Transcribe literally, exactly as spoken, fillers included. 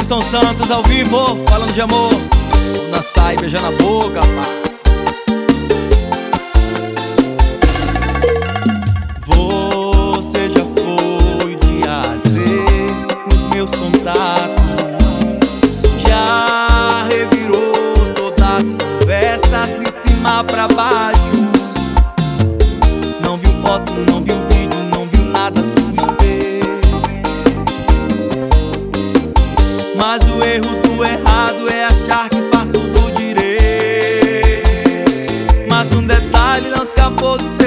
Wilson Santos ao vivo, falando de amor. Na sai beijando a boca, pá. Você já foi de A a Z nos meus contatos, já revirou todas as conversas de cima pra baixo. Não viu foto, não viu vídeo, não viu nada a seu respeito. Mas o erro do errado é achar que faz tudo direito. Mas um detalhe não escapou do seu